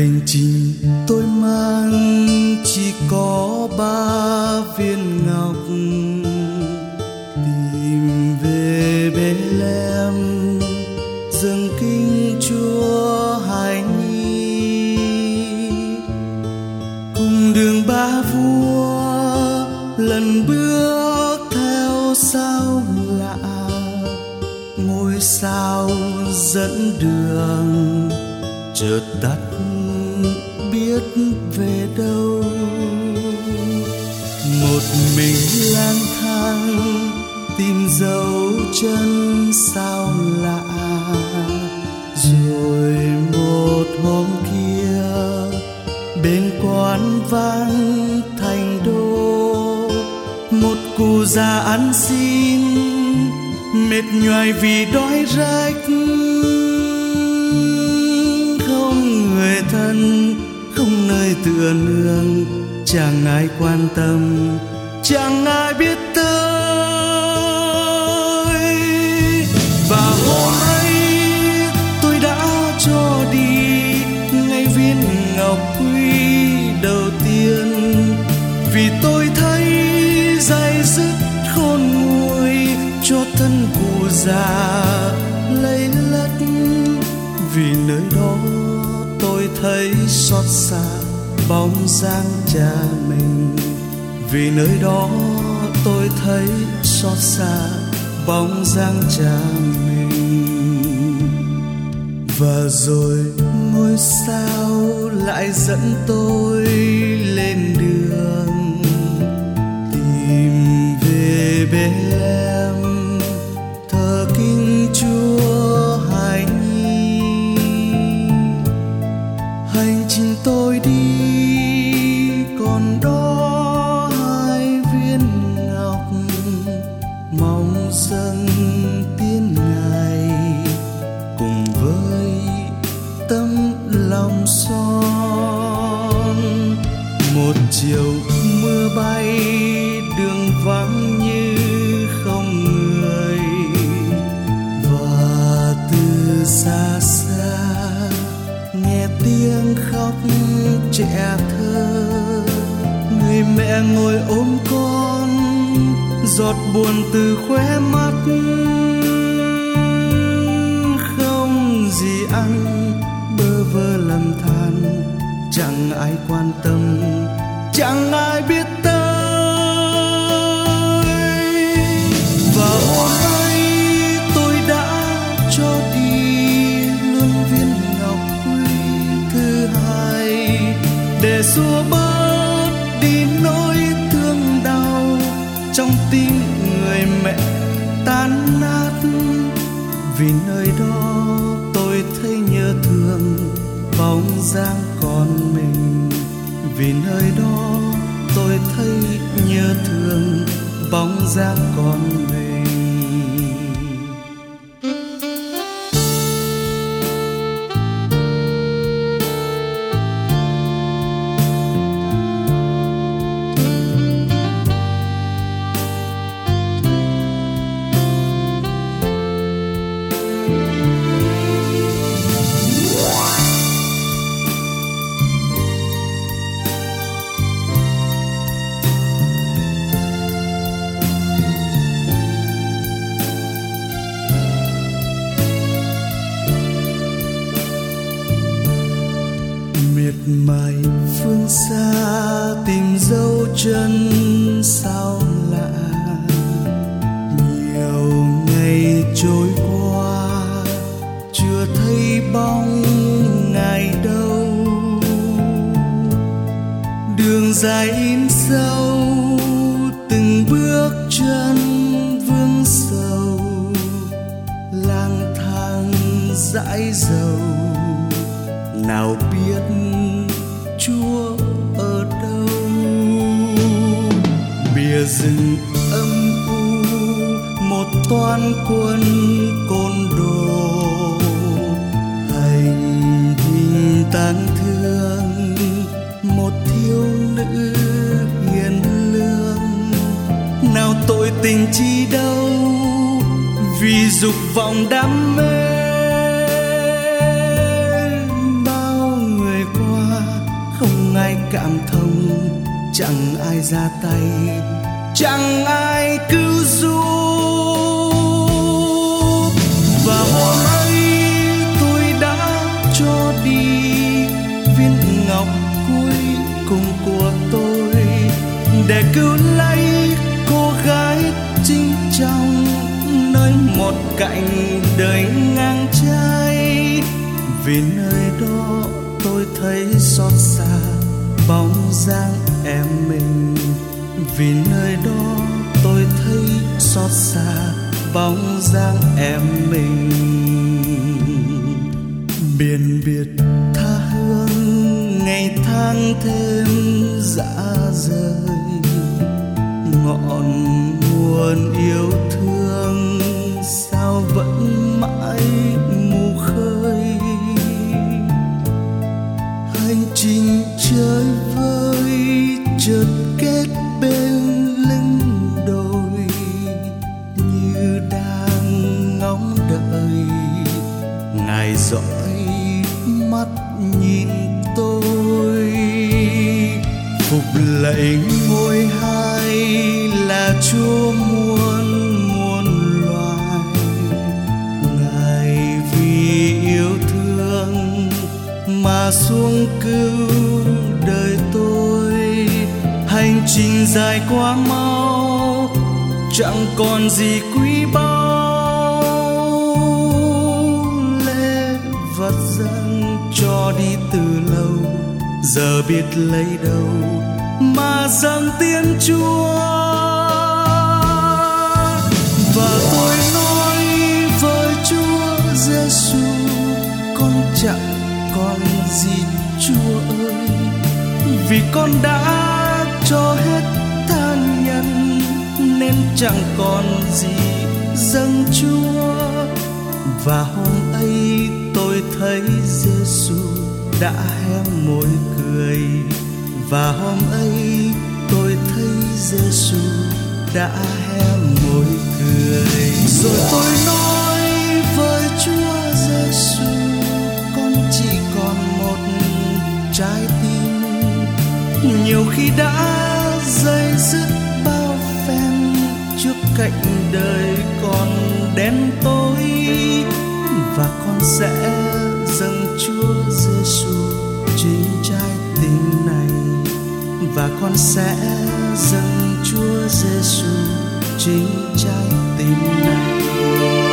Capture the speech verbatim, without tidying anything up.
Hành trình tôi mang chỉ có ba viên ngọc, tìm về Bethlehem dâng kinh Chúa hài nhi. Cùng đường ba vua lần bước theo sao lạ, ngôi sao dẫn đường chợt tắt biết về đâu. Một mình lang thang tìm dấu chân sao lạ, rồi một hôm kia bên quán vắng thành đô, một cụ già ăn xin mệt nhoài vì đói rách. Không người thân, không nơi tựa nương, chẳng ai quan tâm, chẳng ai biết tới. Và hôm ấy tôi đã cho đi ngay viên ngọc quý đầu tiên, vì tôi thấy day dứt khôn nguôi cho thân cụ già lây lất. Vì nơi đó tôi thấy xót xa bóng dáng cha mình, vì nơi đó tôi thấy xót xa bóng dáng cha mình. Và rồi ngôi sao lại dẫn tôi lên đường tìm về Bethlehem thờ kinh Chúa hài nhi. Hành trình tôi đi còn đó hai viên ngọc, mong dâng tiếng Ngài cùng với tấm lòng son. Một chiều mưa bay đường vắng như không người, và từ xa xa nghe tiếng khóc trẻ thơ. Người mẹ ngồi ôm con, giọt buồn từ khóe mắt. Không gì ăn, bơ vơ lầm than, chẳng ai quan tâm, chẳng ai biết tới. Và hôm ấy tôi đã cho đi luôn viên ngọc quý thứ hai, để xua bớt đi nỗi thương đau trong tim người mẹ tan nát. Vì nơi đó tôi thấy nhớ thương bóng dáng con mình, vì nơi đó tôi thấy nhớ thương bóng dáng con mình. Miệt mài phương xa tìm dấu chân sao lạ, nhiều ngày trôi qua chưa thấy bóng Ngài đâu. Đường dài in sâu từng bước chân vương sầu, lang thang dãi dầu nào biết Chúa ở đâu. Bìa rừng âm u một toán quân côn đồ, hành hình tang thương một thiếu nữ hiền lương. Nào tội tình chi đâu, vì dục vọng đam mê bao người qua chẳng ai ra tay, chẳng ai cứu giúp. Và hôm ấy tôi đã cho đi viên ngọc cuối cùng của tôi để cứu lấy cô gái chính trong nơi một cạnh đời ngang trái. Vì nơi đó tôi thấy xót xa bóng dáng em mình, vì nơi đó tôi thấy xót xa bóng dáng em mình. Biển biệt tha hương ngày tháng thêm dã rời, ngọn nguồn yêu thương sao vẫn mãi mù khơi. Hành trình chơi vơi chợt kết bên lưng đồi, như đang ngóng đợi ngài dõi mắt nhìn tôi. Phục lạy ngôi hai là Chúa muôn muôn loài, ngài vì yêu thương mà xuống cứu đời tôi. Hành trình dài quá mau chẳng còn gì quý báu, lễ vật dâng cho đi từ lâu, giờ biết lấy đâu mà dâng tiên Chúa. Và tôi nói với Chúa Giêsu, con chẳng còn gì Chúa ơi, vì con đã cho hết than nhân nên chẳng còn gì dâng Chúa. Và hôm ấy tôi thấy Giêsu đã hé môi cười, và hôm ấy tôi thấy Giêsu đã hé môi cười. Rồi tôi nói với Chúa Giêsu, con chỉ còn một trái tim, nhiều khi đã dây dứt bao phen trước cạnh đời còn đen tối. Và con sẽ dâng Chúa Giêsu chính trái tim này, và con sẽ dâng Chúa Giêsu chính trái tim này.